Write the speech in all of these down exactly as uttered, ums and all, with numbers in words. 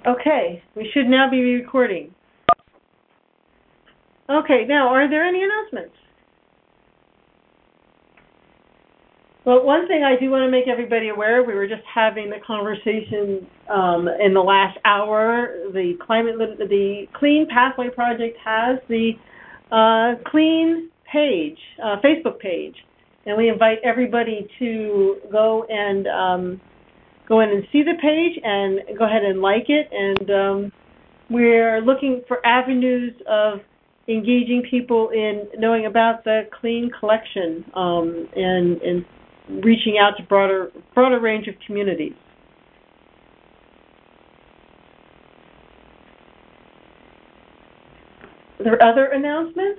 Okay, we should now be recording. Okay, now, are there any announcements? Well, one thing I do want to make everybody aware, we were just having the conversation um, in the last hour. The climate, the Clean Pathway Project has the uh, Clean page, uh, Facebook page, and we invite everybody to go and um, go in and see the page and go ahead and like it. And um, we're looking for avenues of engaging people in knowing about the Clean collection um, and, and reaching out to broader broader range of communities. Are there other announcements?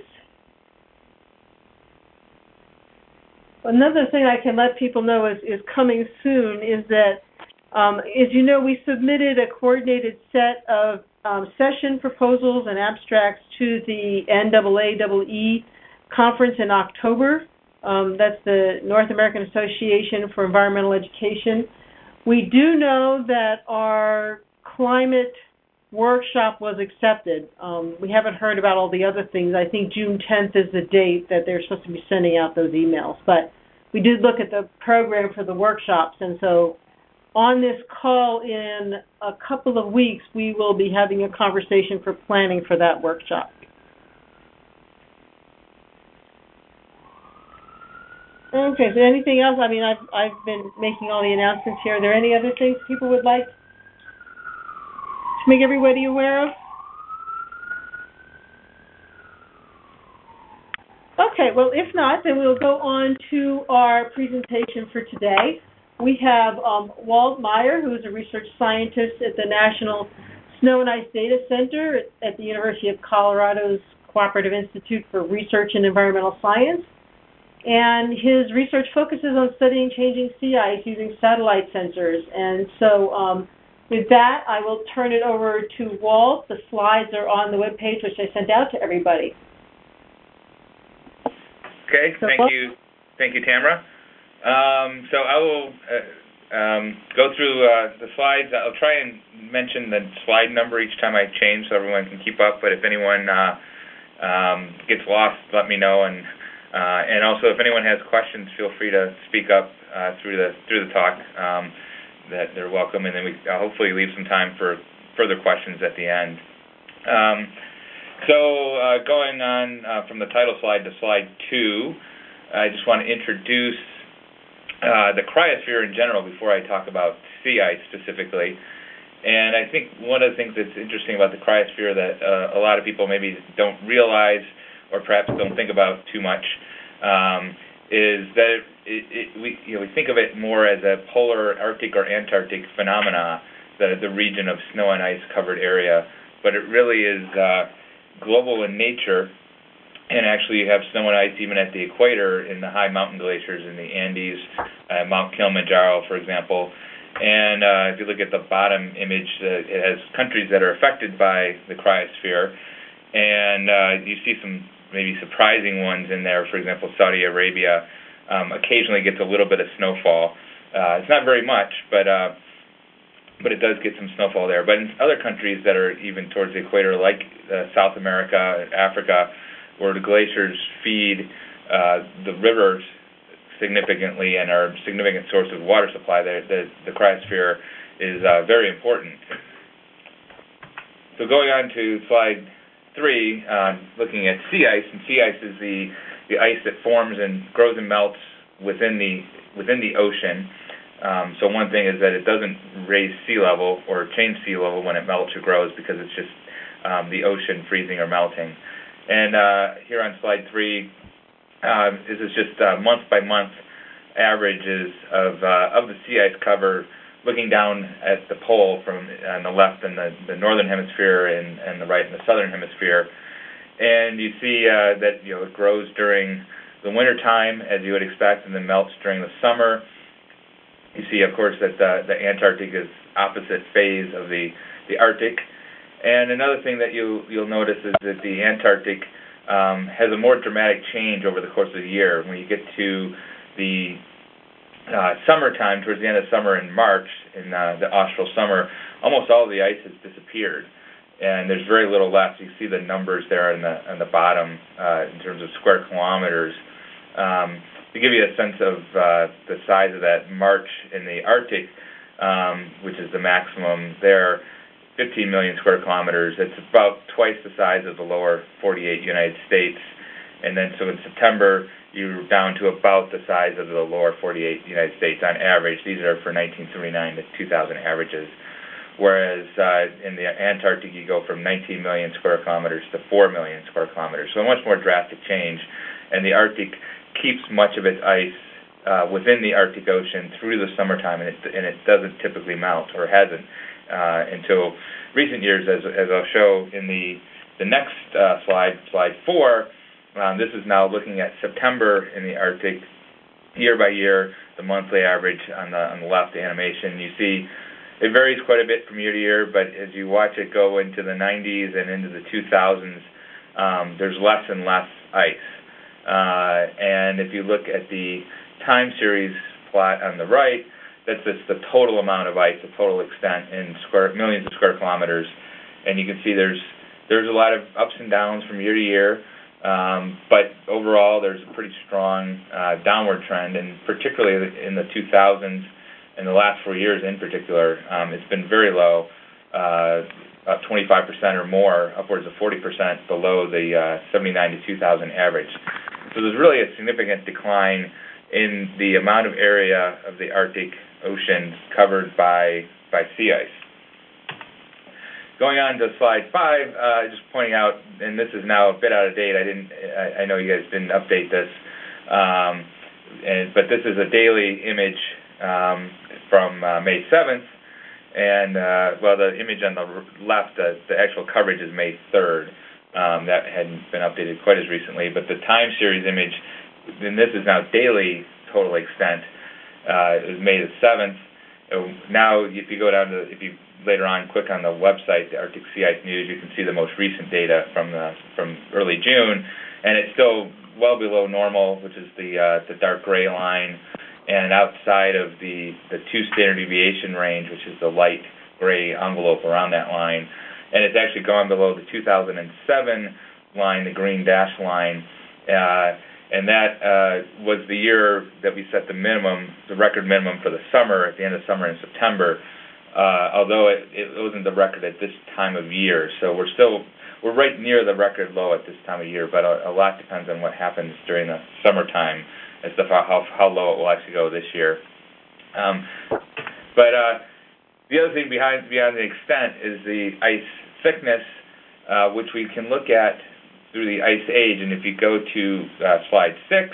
Another thing I can let people know is, is coming soon is that, um, as you know, we submitted a coordinated set of um, session proposals and abstracts to the N double A E E conference in October. Um, that's the North American Association for Environmental Education. We do know that our climate workshop was accepted. Um, we haven't heard about all the other things. I think June tenth is the date that they're supposed to be sending out those emails. But we did look at the program for the workshops, and so on this call in a couple of weeks, we will be having a conversation for planning for that workshop. Okay, so anything else? I mean, I've, I've been making all the announcements here. Are there any other things people would like to make everybody aware of? Okay, well, if not, then we'll go on to our presentation for today. We have um, Walt Meyer, who is a research scientist at the National Snow and Ice Data Center at the University of Colorado's Cooperative Institute for Research in Environmental Science. And his research focuses on studying changing sea ice using satellite sensors. And so um, with that, I will turn it over to Walt. The slides are on the webpage, which I sent out to everybody. Okay, so thank Walt? you. Thank you, Tamara. Um, so I will uh, um, go through uh, the slides. I'll try and mention the slide number each time I change so everyone can keep up. But if anyone uh, um, gets lost, let me know. And Uh, and also, if anyone has questions, feel free to speak up uh, through the through the talk. Um, that they're welcome, and then we uh, hopefully leave some time for further questions at the end. Um, so, uh, going on uh, from the title slide to slide two, I just want to introduce uh, the cryosphere in general before I talk about sea ice specifically. And I think one of the things that's interesting about the cryosphere that uh, a lot of people maybe don't realize, or perhaps don't think about too much, um, is that it, it, it, we, you know, we think of it more as a polar Arctic or Antarctic phenomena, the, the region of snow and ice covered area, but it really is uh, global in nature, and actually you have snow and ice even at the equator in the high mountain glaciers in the Andes, uh, Mount Kilimanjaro, for example. And uh, if you look at the bottom image, uh, it has countries that are affected by the cryosphere, and uh, you see some maybe surprising ones in there. For example, Saudi Arabia um, occasionally gets a little bit of snowfall. Uh, it's not very much, but uh, but it does get some snowfall there. But in other countries that are even towards the equator, like uh, South America, Africa, where the glaciers feed uh, the rivers significantly and are a significant source of water supply, the, the, the cryosphere is uh, very important. So going on to slide three, uh, looking at sea ice, and sea ice is the, the ice that forms and grows and melts within the within the ocean. Um, so one thing is that it doesn't raise sea level or change sea level when it melts or grows, because it's just um, the ocean freezing or melting. And uh, here on slide three, uh, this is just uh, month by month averages of uh, of the sea ice cover, looking down at the pole from on the left in the, the northern hemisphere and, and the right in the southern hemisphere. And you see uh, that you know it grows during the winter time, as you would expect, and then melts during the summer. You see, of course, that the, the Antarctic is opposite phase of the, the Arctic. And another thing that you, you'll notice is that the Antarctic um, has a more dramatic change over the course of the year. When you get to the uh, summertime, towards the end of summer in March, in uh, the austral summer, almost all of the ice has disappeared, and there's very little left. You see the numbers there on the on the bottom uh, in terms of square kilometers. Um, to give you a sense of uh, the size of that March in the Arctic, um, which is the maximum there, fifteen million square kilometers. It's about twice the size of the lower forty-eight United States. And then so in September, you're down to about the size of the lower forty-eight United States on average. These are for nineteen seventy-nine to two thousand averages. Whereas uh, in the Antarctic, you go from nineteen million square kilometers to four million square kilometers. So a much more drastic change. And the Arctic keeps much of its ice uh, within the Arctic Ocean through the summertime, and it, and it doesn't typically melt, or hasn't, uh, until recent years, as, as I'll show in the, the next uh, slide, slide four. Um, this is now looking at September in the Arctic, year by year, the monthly average on the on the left animation. You see it varies quite a bit from year to year, but as you watch it go into the nineties and into the two thousands, um, there's less and less ice. Uh, and if you look at the time series plot on the right, that's just the total amount of ice, the total extent in square millions of square kilometers. And you can see there's there's a lot of ups and downs from year to year. Um, but overall, there's a pretty strong uh, downward trend, and particularly in the two thousands, in the last four years in particular, um, it's been very low, uh, about twenty-five percent or more, upwards of forty percent below the uh, seventy-nine to two thousand average. So there's really a significant decline in the amount of area of the Arctic Ocean covered by, by sea ice. Going on to slide five, uh, just pointing out, and this is now a bit out of date. I didn't. I, I know you guys didn't update this, um, and, but this is a daily image um, from uh, May seventh, and uh, well, the image on the left, uh, the actual coverage is May third. Um, that hadn't been updated quite as recently, but the time series image, and this is now daily total extent, uh, is May the seventh. Now, if you go down to, if you later on click on the website, the Arctic Sea Ice News, you can see the most recent data from the from early June, and it's still well below normal, which is the uh, the dark gray line, and outside of the the two standard deviation range, which is the light gray envelope around that line, and it's actually gone below the two thousand seven line, the green dashed line. Uh, And that uh, was the year that we set the minimum, the record minimum for the summer, at the end of summer in September, uh, although it, it wasn't the record at this time of year. So we're still, we're right near the record low at this time of year, but a, a lot depends on what happens during the summertime as to how, how low it will actually go this year. Um, but uh, the other thing behind, beyond the extent is the ice thickness, uh, which we can look at through the ice age. And if you go to uh, slide six,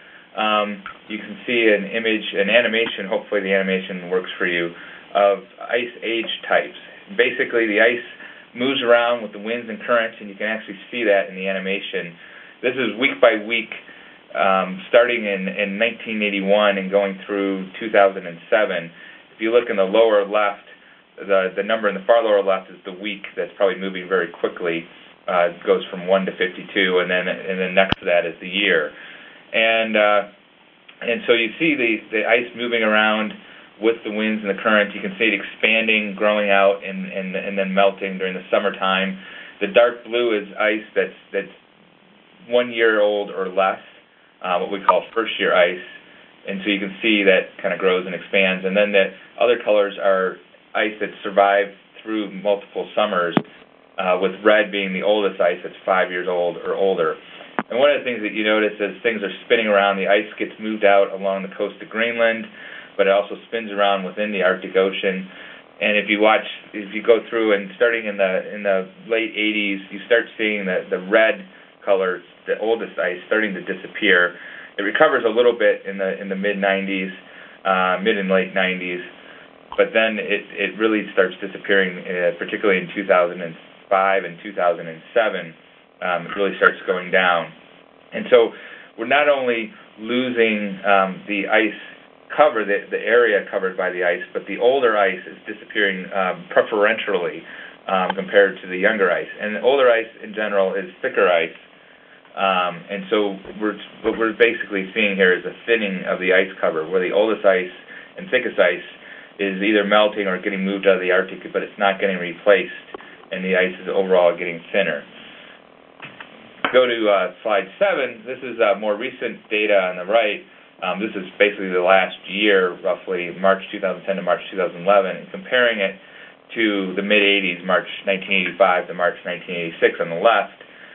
um, you can see an image, an animation, hopefully the animation works for you, of ice age types. Basically, the ice moves around with the winds and currents, and you can actually see that in the animation. This is week by week, um, starting in, in nineteen eighty-one and going through two thousand seven. If you look in the lower left, the, the number in the far lower left is the week that's probably moving very quickly. Uh, it goes from one to fifty-two, and then and then next to that is the year, and uh, and so you see the the ice moving around with the winds and the currents. You can see it expanding, growing out, and and and then melting during the summertime. The dark blue is ice that's that's one year old or less, uh, what we call first year ice, and so you can see that kind of grows and expands. And then the other colors are ice that survived through multiple summers. Uh, with red being the oldest ice that's five years old or older. And one of the things that you notice as things are spinning around, the ice gets moved out along the coast of Greenland, but it also spins around within the Arctic Ocean. And if you watch, if you go through and starting in the in the late eighties, you start seeing the, the red color, the oldest ice, starting to disappear. It recovers a little bit in the in the mid nineties, uh, mid and late nineties, but then it, it really starts disappearing, uh, particularly in two thousand five and two thousand seven, um, it really starts going down. And so we're not only losing um, the ice cover, the, the area covered by the ice, but the older ice is disappearing um, preferentially um, compared to the younger ice. And the older ice in general is thicker ice, Um, and so we're, what we're basically seeing here is a thinning of the ice cover, where the oldest ice and thickest ice is either melting or getting moved out of the Arctic, but it's not getting replaced, and the ice is overall getting thinner. Go to uh, slide seven. This is uh, more recent data on the right. Um, this is basically the last year, roughly March two thousand ten to March two thousand eleven, and comparing it to the mid eighties, March nineteen eighty-five to March nineteen eighty-six on the left.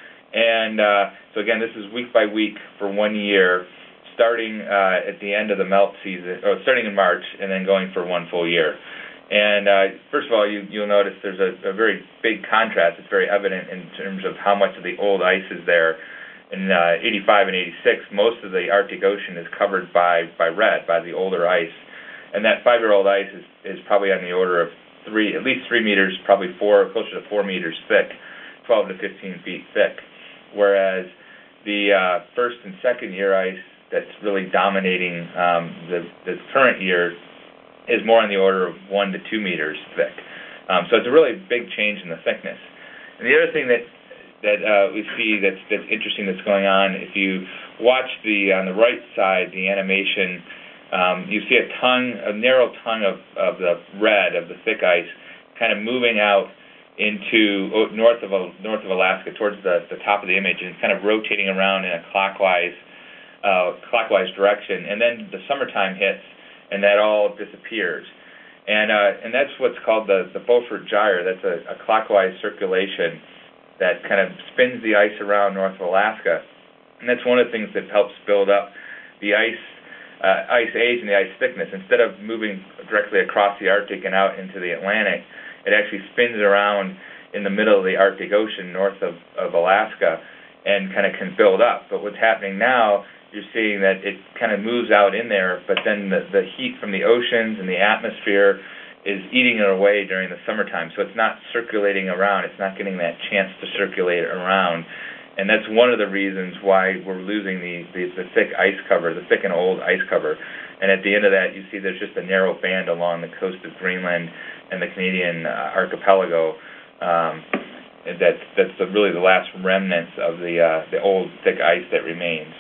And uh, so again, this is week by week for one year, starting uh, at the end of the melt season, or starting in March, and then going for one full year. And uh, first of all, you, you'll notice there's a, a very big contrast. It's very evident in terms of how much of the old ice is there. In uh, eighty-five and eighty-six, most of the Arctic Ocean is covered by, by red, by the older ice. And that five-year-old ice is, is probably on the order of three, at least three meters, probably four, closer to four meters thick, twelve to fifteen feet thick. Whereas the uh, first and second year ice that's really dominating um, the, the current year is more on the order of one to two meters thick. Um, so it's a really big change in the thickness. And the other thing that that uh, we see that's, that's interesting that's going on, if you watch the on the right side, the animation, um, you see a tongue, a narrow tongue of, of the red, of the thick ice, kind of moving out into north of north of Alaska, towards the, the top of the image, and kind of rotating around in a clockwise uh, clockwise direction. And then the summertime hits, and that all disappears. And uh, and that's what's called the, the Beaufort Gyre. That's a, a clockwise circulation that kind of spins the ice around north of Alaska. And that's one of the things that helps build up the ice uh, ice age and the ice thickness. Instead of moving directly across the Arctic and out into the Atlantic, it actually spins around in the middle of the Arctic Ocean north of, of Alaska and kind of can build up. But what's happening now, you're seeing that it kind of moves out in there, but then the, the heat from the oceans and the atmosphere is eating it away during the summertime. So it's not circulating around. It's not getting that chance to circulate around. And that's one of the reasons why we're losing the, the, the thick ice cover, the thick and old ice cover. And at the end of that, you see there's just a narrow band along the coast of Greenland and the Canadian uh, archipelago. Um, that's that's the, really the last remnants of the uh, the old thick ice that remains.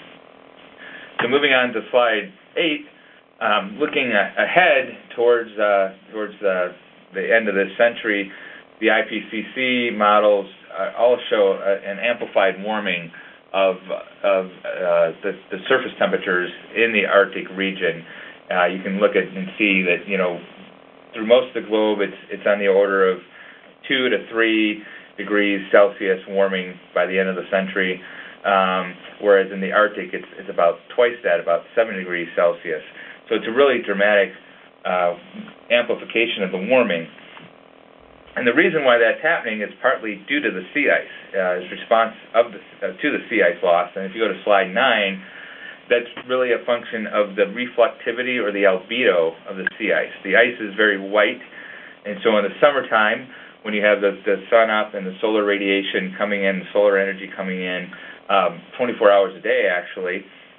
So moving on to slide eight, um, looking a- ahead towards uh, towards uh, the end of this century, the I P C C models uh, all show uh, an amplified warming of of uh, the, the surface temperatures in the Arctic region. Uh, you can look at and see that, you know, through most of the globe, it's it's on the order of two to three degrees Celsius warming by the end of the century, um, whereas in the Arctic, it's it's about twice that, about seven degrees Celsius. So it's a really dramatic uh, amplification of the warming. And the reason why that's happening is partly due to the sea ice, uh, its response of the, uh, to the sea ice loss. And if you go to slide nine, that's really a function of the reflectivity or the albedo of the sea ice. The ice is very white, and so in the summertime, when you have the, the sun up and the solar radiation coming in, the solar energy coming in, um, twenty-four hours a day actually,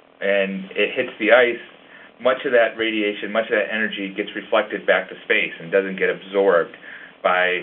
and it hits the ice, much of that radiation, much of that energy gets reflected back to space and doesn't get absorbed by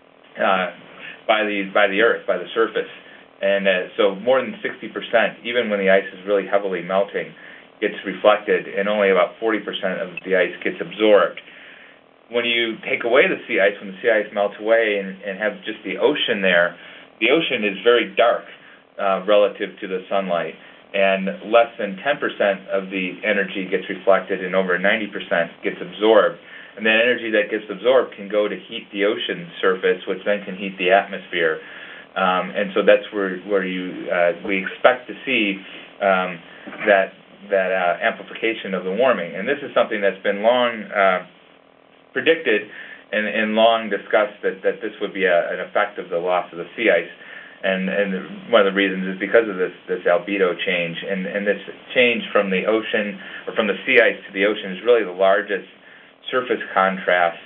uh, by the by the Earth, by the surface. And uh, so more than sixty percent, even when the ice is really heavily melting, gets reflected, and only about forty percent of the ice gets absorbed. When you take away the sea ice, when the sea ice melts away and, and have just the ocean there, the ocean is very dark uh, relative to the sunlight, and less than ten percent of the energy gets reflected, and over ninety percent gets absorbed. And that energy that gets absorbed can go to heat the ocean surface, which then can heat the atmosphere. Um, and so that's where where you uh, we expect to see um, that that uh, amplification of the warming. And this is something that's been long uh, predicted and, and long discussed, that, that this would be a, an effect of the loss of the sea ice. And, and one of the reasons is because of this this albedo change. And, and this change from the ocean, or from the sea ice to the ocean, is really the largest surface contrast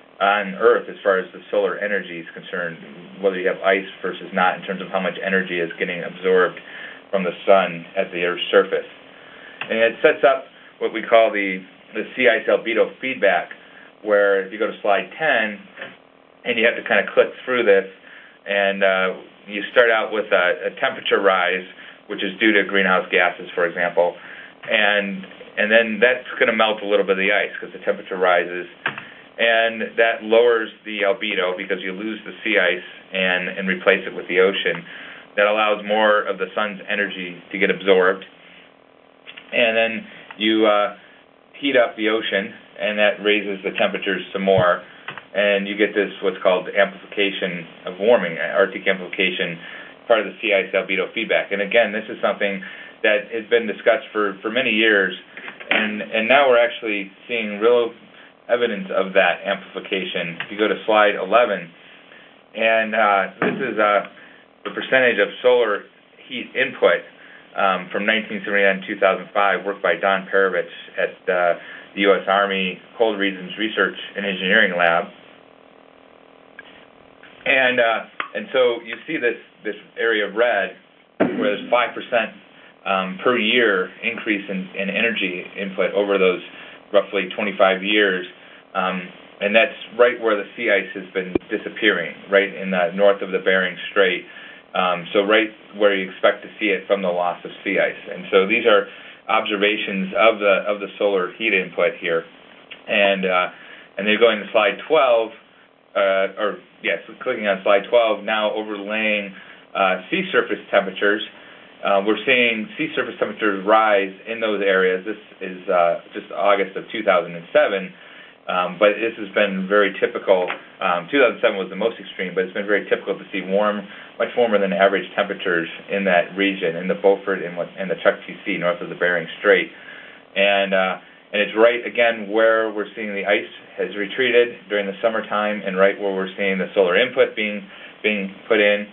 on Earth as far as the solar energy is concerned, whether you have ice versus not, in terms of how much energy is getting absorbed from the sun at the Earth's surface. And it sets up what we call the, the sea ice albedo feedback, where if you go to slide ten, and you have to kind of click through this, and uh, you start out with a, a temperature rise, which is due to greenhouse gases, for example. And and then that's going to melt a little bit of the ice because the temperature rises. And that lowers the albedo because you lose the sea ice and, and replace it with the ocean. That allows more of the sun's energy to get absorbed. And then you uh, heat up the ocean, and that raises the temperatures some more. And you get this what's called amplification of warming, Arctic amplification, part of the sea ice albedo feedback. And again, this is something that has been discussed for, for many years, and, and now we're actually seeing real evidence of that amplification. If you go to slide eleven, and uh, this is uh, the percentage of solar heat input um, from nineteen seventy-nine to two thousand five, work by Don Perovich at uh, the U S Army Cold Regions Research and Engineering Lab. And uh, and so you see this, this area of red where there's five percent um, per year increase in, in energy input over those roughly twenty-five years. Um, and that's right where the sea ice has been disappearing, right in the north of the Bering Strait. Um, so right where you expect to see it from the loss of sea ice. And so these are observations of the of the solar heat input here. And uh, and then going to slide twelve, uh, or yes, clicking on slide twelve, now overlaying uh, sea surface temperatures. Uh, we're seeing sea surface temperatures rise in those areas. This is uh, just August of two thousand seven, um, but this has been very typical. Um, two thousand seven was the most extreme, but it's been very typical to see warm, much warmer than average temperatures in that region, in the Beaufort and, and the Chukchi Sea, north of the Bering Strait. And uh, and it's right, again, where we're seeing the ice has retreated during the summertime, and right where we're seeing the solar input being being put in.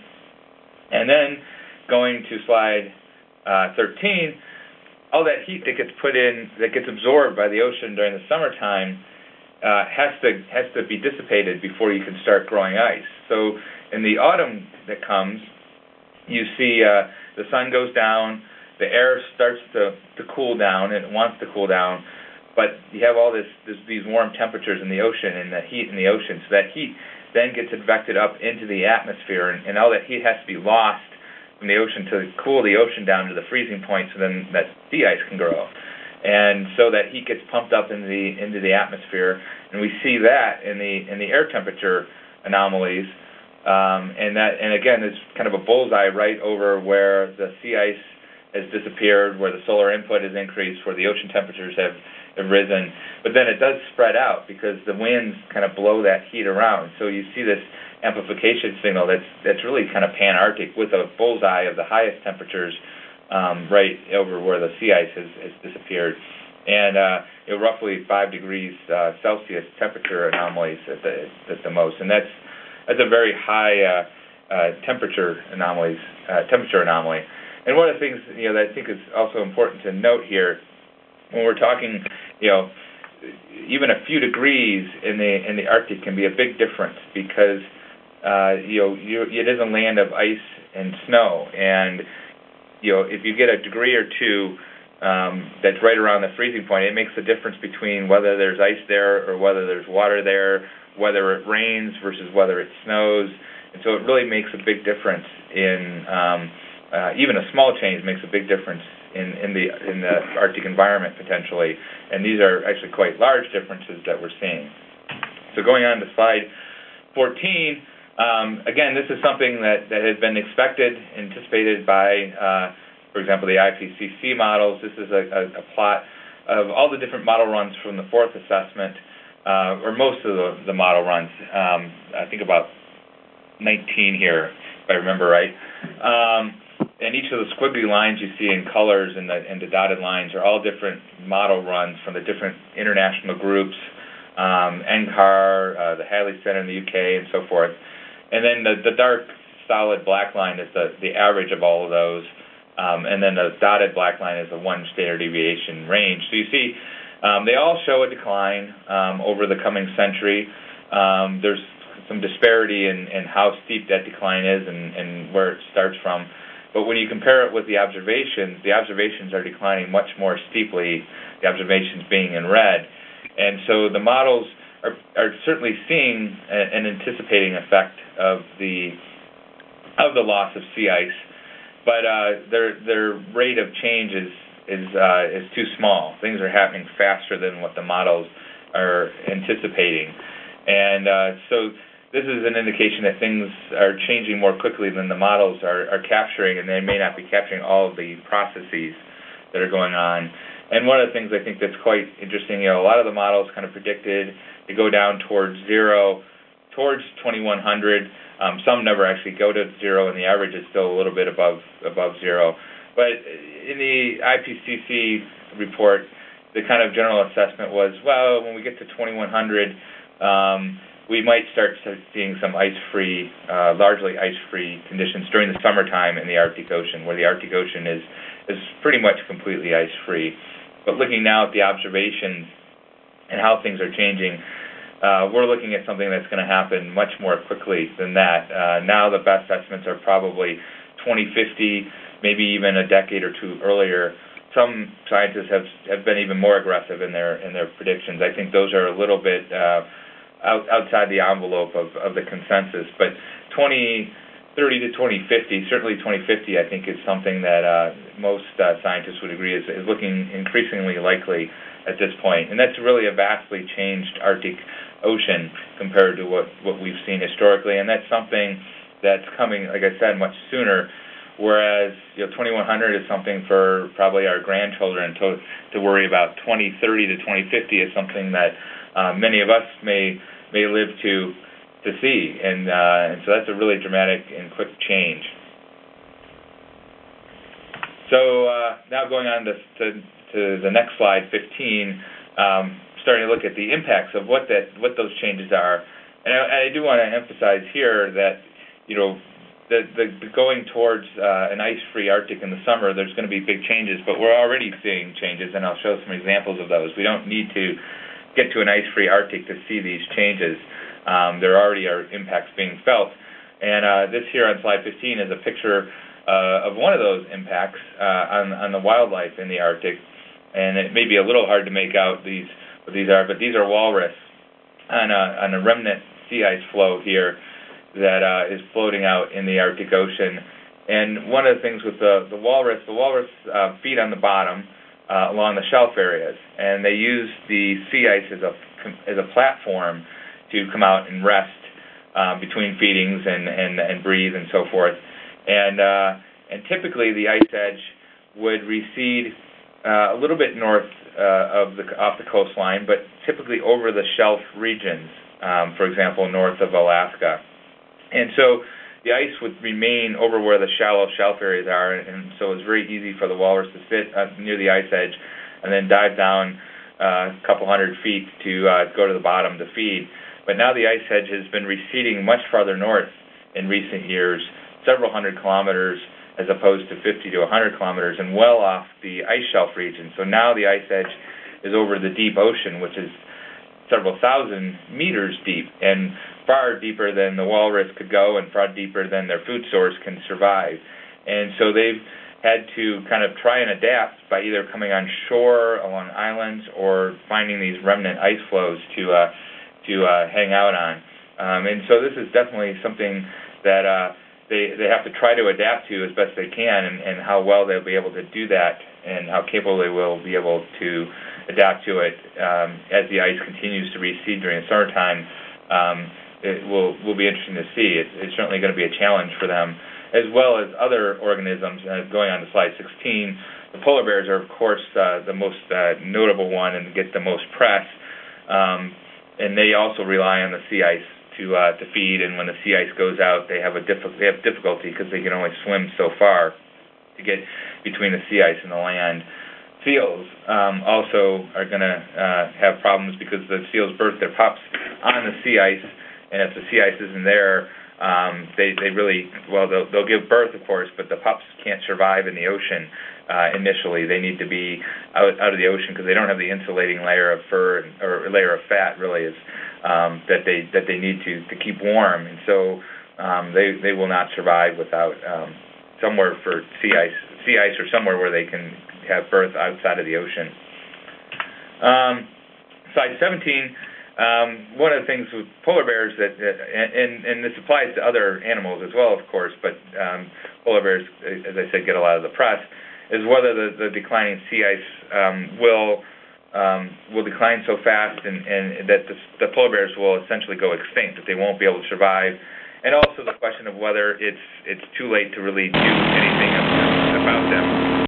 And then going to slide uh, thirteen, all that heat that gets put in, that gets absorbed by the ocean during the summertime, uh, has to has to be dissipated before you can start growing ice. So in the autumn that comes, you see uh, the sun goes down, the air starts to, to cool down, and it wants to cool down, but you have all this, this these warm temperatures in the ocean and the heat in the ocean. So that heat then gets advected up into the atmosphere, and, and all that heat has to be lost from the ocean to cool the ocean down to the freezing point, so then that sea ice can grow. And so that heat gets pumped up into the into the atmosphere, and we see that in the in the air temperature anomalies. Um, and that and again, it's kind of a bullseye right over where the sea ice has disappeared, where the solar input has increased, where the ocean temperatures have, have risen. But then it does spread out because the winds kind of blow that heat around. So you see this amplification signal that's that's really kind of pan-Arctic with a bullseye of the highest temperatures um, right over where the sea ice has, has disappeared, and uh, you know, roughly five degrees uh, Celsius temperature anomalies at the at the most, and that's that's a very high uh, uh, temperature anomalies uh, temperature anomaly. And one of the things you know that I think is also important to note here when we're talking, you know, even a few degrees in the in the Arctic can be a big difference because Uh, you know, you, it is a land of ice and snow, and you know, if you get a degree or two um, that's right around the freezing point, it makes a difference between whether there's ice there or whether there's water there, whether it rains versus whether it snows, and so it really makes a big difference in um, uh, even a small change makes a big difference in, in the in the Arctic environment potentially, and these are actually quite large differences that we're seeing. So going on to slide fourteen. Um, again, this is something that, that has been expected, anticipated by, uh, for example, the I P C C models. This is a, a, a plot of all the different model runs from the fourth assessment, uh, or most of the, the model runs. Um, I think about nineteen here, if I remember right. Um, and each of the squiggly lines you see in colors and the, and the dotted lines are all different model runs from the different international groups, um, N C A R, uh, the Hadley Center in the U K, and so forth. And then the, the dark, solid black line is the, the average of all of those. Um, and then the dotted black line is the one standard deviation range. So you see, um, they all show a decline um, over the coming century. Um, there's some disparity in, in how steep that decline is and, and where it starts from. But when you compare it with the observations, the observations are declining much more steeply, the observations being in red. And so the models are, are certainly seeing a, an anticipating effect of the of the loss of sea ice. but uh, their their rate of change is is uh, is too small. Things are happening faster than what the models are anticipating, and uh, so this is an indication that things are changing more quickly than the models are, are capturing, and they may not be capturing all of the processes that are going on. And one of the things I think that's quite interesting, you know, a lot of the models kind of predicted to go down towards zero, towards twenty-one hundred. Um, some never actually go to zero, and the average is still a little bit above above zero. But in the I P C C report, the kind of general assessment was, well, when we get to twenty-one hundred, um, we might start seeing some ice-free, uh, largely ice-free conditions during the summertime in the Arctic Ocean, where the Arctic Ocean is is pretty much completely ice-free. But looking now at the observations and how things are changing, uh, we're looking at something that's going to happen much more quickly than that. Uh, now the best estimates are probably twenty fifty, maybe even a decade or two earlier. Some scientists have have been even more aggressive in their in their predictions. I think those are a little bit uh, out, outside the envelope of, of the consensus. But twenty thirty to twenty fifty, certainly twenty fifty, I think is something that uh, most uh, scientists would agree is, is looking increasingly likely at this point. And that's really a vastly changed Arctic Ocean compared to what, what we've seen historically. And that's something that's coming, like I said, much sooner. Whereas, you know, twenty-one hundred is something for probably our grandchildren to, to worry about. twenty thirty to twenty fifty is something that uh, many of us may may live to to see, and, uh, and so that's a really dramatic and quick change. So uh, now going on to, to, to the next slide, fifteen, um, starting to look at the impacts of what that what those changes are, and I, I do want to emphasize here that, you know, the, the, the going towards uh, an ice-free Arctic in the summer, there's going to be big changes, but we're already seeing changes, and I'll show some examples of those. We don't need to get to an ice-free Arctic to see these changes. Um, there already are impacts being felt. And uh, this here on slide fifteen is a picture uh, of one of those impacts uh, on, on the wildlife in the Arctic. And it may be a little hard to make out these what these are, but these are walrus on a, on a remnant sea ice floe here that uh, is floating out in the Arctic Ocean. And one of the things with the, the walrus, the walrus uh, feed on the bottom uh, along the shelf areas, and they use the sea ice as a, as a platform to come out and rest uh, between feedings and, and, and breathe and so forth. And uh, and typically the ice edge would recede uh, a little bit north uh, of the off the coastline, but typically over the shelf regions, um, for example, north of Alaska. And so the ice would remain over where the shallow shelf areas are, and so it's very easy for the walrus to sit uh, near the ice edge and then dive down uh, a couple hundred feet to uh, go to the bottom to feed. But now the ice edge has been receding much farther north in recent years, several hundred kilometers as opposed to fifty to one hundred kilometers, and well off the ice shelf region. So now the ice edge is over the deep ocean, which is several thousand meters deep and far deeper than the walrus could go and far deeper than their food source can survive. And so they've had to kind of try and adapt by either coming on shore along islands or finding these remnant ice floes to uh, to uh, hang out on. Um, and so this is definitely something that uh, they they have to try to adapt to as best they can, and, and how well they'll be able to do that and how capable they will be able to adapt to it um, as the ice continues to recede during the summertime. Um, it will will be interesting to see. It's, it's certainly going to be a challenge for them, as well as other organisms. Uh, going on to slide sixteen, the polar bears are, of course, uh, the most uh, notable one and get the most press. Um, And they also rely on the sea ice to uh, to feed. And when the sea ice goes out, they have a diffi- they have difficulty because they can only swim so far to get between the sea ice and the land. Seals um, also are going to uh, have problems because the seals birth their pups on the sea ice, and if the sea ice isn't there, um, they they really well they'll they'll give birth, of course, but the pups can't survive in the ocean. Uh, initially, they need to be out, out of the ocean because they don't have the insulating layer of fur or layer of fat, really, is um, that they that they need to, to keep warm, and so um, they they will not survive without um, somewhere for sea ice, sea ice, or somewhere where they can have birth outside of the ocean. Um, slide seventeen. Um, one of the things with polar bears that, that and, and this applies to other animals as well, of course, but um, polar bears, as I said, get a lot of the press, is whether the, the declining sea ice um, will um, will decline so fast and, and that the, the polar bears will essentially go extinct, that they won't be able to survive, and also the question of whether it's it's too late to really do anything about them.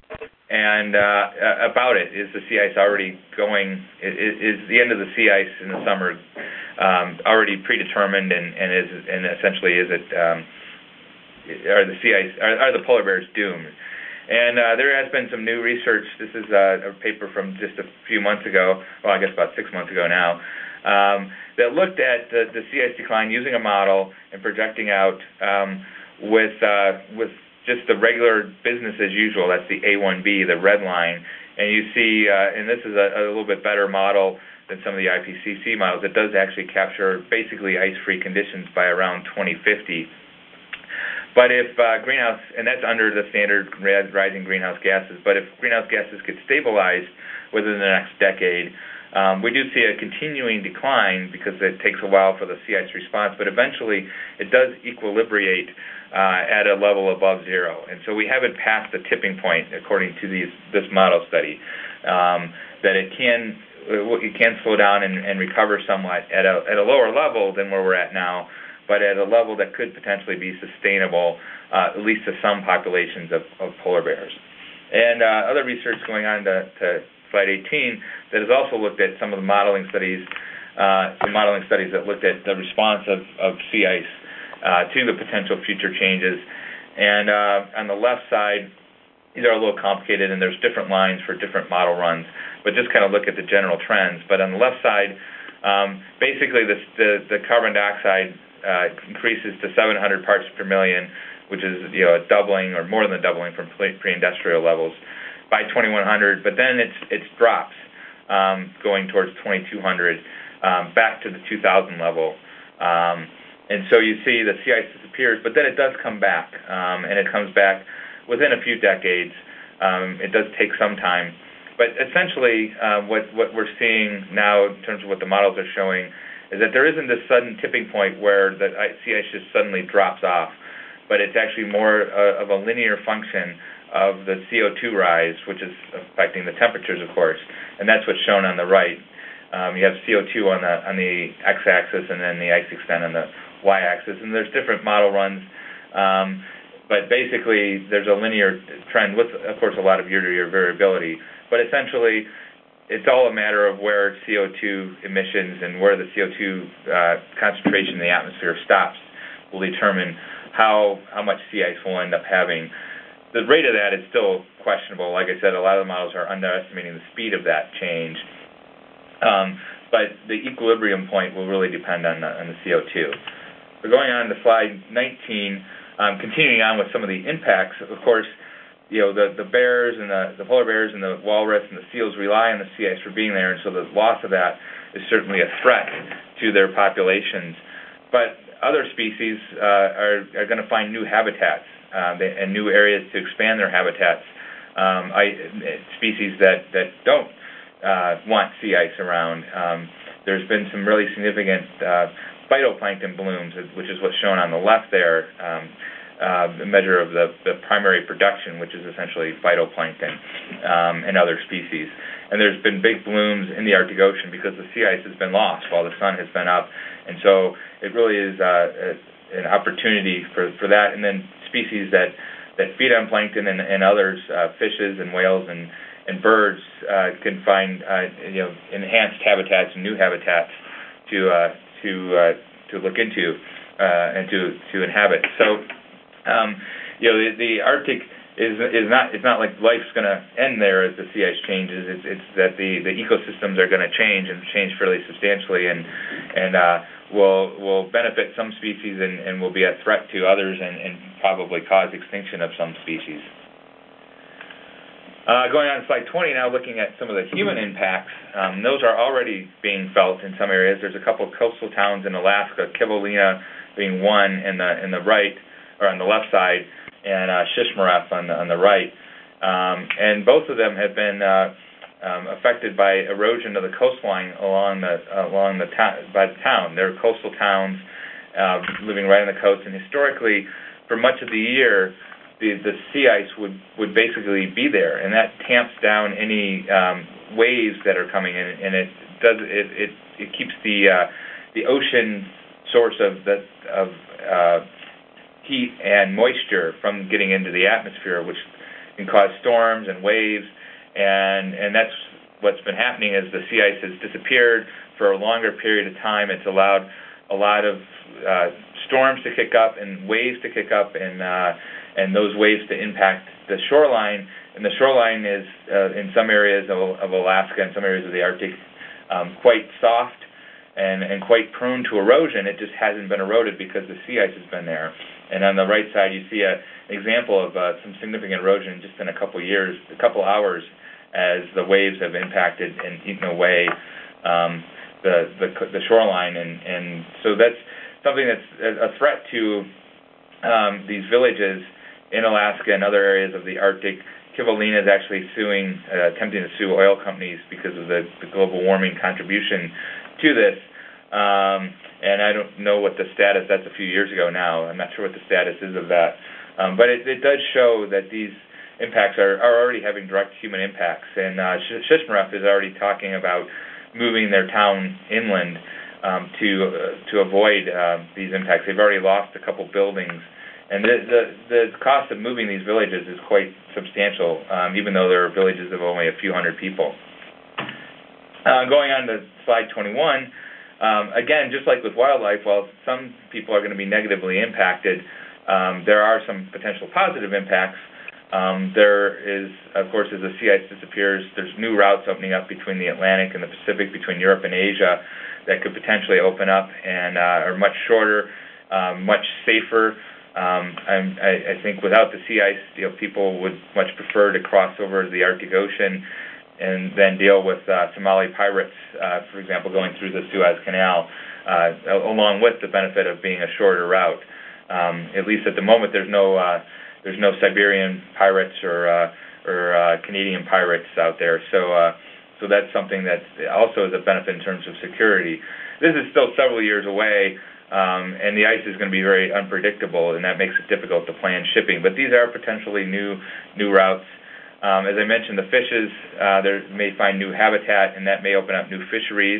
And uh, about it, is the sea ice already going? Is, is the end of the sea ice in the summer um, already predetermined, and, and is and essentially is it um, are the sea ice are, are the polar bears doomed? And uh, there has been some new research. This is uh, a paper from just a few months ago, well, I guess about six months ago now, um, that looked at the, the sea ice decline using a model and projecting out um, with uh, with just the regular business as usual. That's the A one B, the red line. And you see, uh, and this is a, a little bit better model than some of the I P C C models. It does actually capture basically ice-free conditions by around twenty fifty. But if uh, greenhouse, and that's under the standard rising greenhouse gases, but if greenhouse gases get stabilized within the next decade, um, we do see a continuing decline because it takes a while for the sea ice response, but eventually it does equilibrate uh, at a level above zero. And so we haven't passed the tipping point, according to these, this model study, um, that it can, it can slow down and, and recover somewhat at a, at a lower level than where we're at now, but at a level that could potentially be sustainable, uh, at least to some populations of, of polar bears. And uh, other research going on to, to slide eighteen that has also looked at some of the modeling studies, uh, some modeling studies that looked at the response of, of sea ice uh, to the potential future changes. And uh, on the left side, these are a little complicated, and there's different lines for different model runs, but just kind of look at the general trends. But on the left side, um, basically the, the, the carbon dioxide Uh, increases to seven hundred parts per million, which is you know a doubling or more than a doubling from pre-industrial levels by twenty-one hundred. But then it's it drops, um, going towards twenty-two hundred, um, back to the two thousand level, um, and so you see the sea ice disappears. But then it does come back, um, and it comes back within a few decades. Um, it does take some time, but essentially uh, what what we're seeing now in terms of what the models are showing is that there isn't this sudden tipping point where the sea ice just suddenly drops off, but it's actually more uh, of a linear function of the C O two rise, which is affecting the temperatures, of course, and that's what's shown on the right. Um, you have C O two on the on the x-axis and then the ice extent on the y-axis, and there's different model runs, um, but basically there's a linear trend with, of course, a lot of year-to-year variability, but essentially it's all a matter of where C O two emissions and where the C O two uh, concentration in the atmosphere stops will determine how how much sea ice we'll end up having. The rate of that is still questionable. Like I said, a lot of the models are underestimating the speed of that change. Um, but the equilibrium point will really depend on the, on the C O two. We're going on to slide nineteen, um, continuing on with some of the impacts. Of course, you know, the, the bears and the, the polar bears and the walrus and the seals rely on the sea ice for being there, and so the loss of that is certainly a threat to their populations. But other species uh, are, are going to find new habitats uh, and new areas to expand their habitats. Um, I, species that, that don't uh, want sea ice around. Um, there's been some really significant uh, phytoplankton blooms, which is what's shown on the left there. Um, Uh, the measure of the, the primary production, which is essentially phytoplankton um, and other species. And there's been big blooms in the Arctic Ocean because the sea ice has been lost while the sun has been up. And so it really is uh, a, an opportunity for, for that. And then species that, that feed on plankton and, and others, uh, fishes and whales and, and birds, uh, can find uh, you know enhanced habitats and new habitats to uh, to uh, to look into uh, and to, to inhabit. So Um, you know, the, the Arctic is is not it's not like life's going to end there as the sea ice changes. It's it's that the, the ecosystems are going to change and change fairly substantially, and and uh, will will benefit some species and, and will be a threat to others, and, and probably cause extinction of some species. Uh, going on to slide twenty now, looking at some of the human impacts. Um, those are already being felt in some areas. There's a couple of coastal towns in Alaska, Kivalina being one in the in the right. or on the left side, and uh, Shishmaref on the, on the right. Um, and both of them have been uh, um, affected by erosion of the coastline along the uh, along the ta- by the town. They're coastal towns uh, living right on the coast, and historically, for much of the year, the, the sea ice would, would basically be there, and that tamps down any um, waves that are coming in, and it does it it, it keeps the uh, the ocean source of the of uh, heat and moisture from getting into the atmosphere, which can cause storms and waves, and and that's what's been happening. Is the sea ice has disappeared for a longer period of time. It's allowed a lot of uh, storms to kick up and waves to kick up, and uh, and those waves to impact the shoreline. And the shoreline is uh, in some areas of, of Alaska and some areas of the Arctic um, quite soft and, and quite prone to erosion. It just hasn't been eroded because the sea ice has been there. And on the right side, you see a, an example of uh, some significant erosion just in a couple years, a couple hours, as the waves have impacted and eaten away um, the, the the shoreline. And, and so that's something that's a threat to um, these villages in Alaska and other areas of the Arctic. Kivalina is actually suing, uh, attempting to sue oil companies because of the, the global warming contribution to this. Um, and I don't know what the status, that's a few years ago now, I'm not sure what the status is of that. Um, but it, it does show that these impacts are, are already having direct human impacts. And uh, Shishmaref is already talking about moving their town inland um, to uh, to avoid uh, these impacts. They've already lost a couple buildings. And the, the, the cost of moving these villages is quite substantial, um, even though there are villages of only a few hundred people. Uh, going on to slide twenty-one, um, again, just like with wildlife, while some people are going to be negatively impacted, um, there are some potential positive impacts. Um, there is, of course, as the sea ice disappears, there's new routes opening up between the Atlantic and the Pacific, between Europe and Asia, that could potentially open up and uh, are much shorter, um, much safer. Um, I'm, I, I think without the sea ice, you know, people would much prefer to cross over the Arctic Ocean and then deal with uh, Somali pirates, uh, for example, going through the Suez Canal, uh, along with the benefit of being a shorter route. Um, at least at the moment, there's no uh, there's no Siberian pirates or uh, or uh, Canadian pirates out there. So uh, so that's something that also is a benefit in terms of security. This is still several years away. Um, and the ice is going to be very unpredictable, and that makes it difficult to plan shipping. But these are potentially new new routes. Um, as I mentioned, the fishes uh, they may find new habitat, and that may open up new fisheries.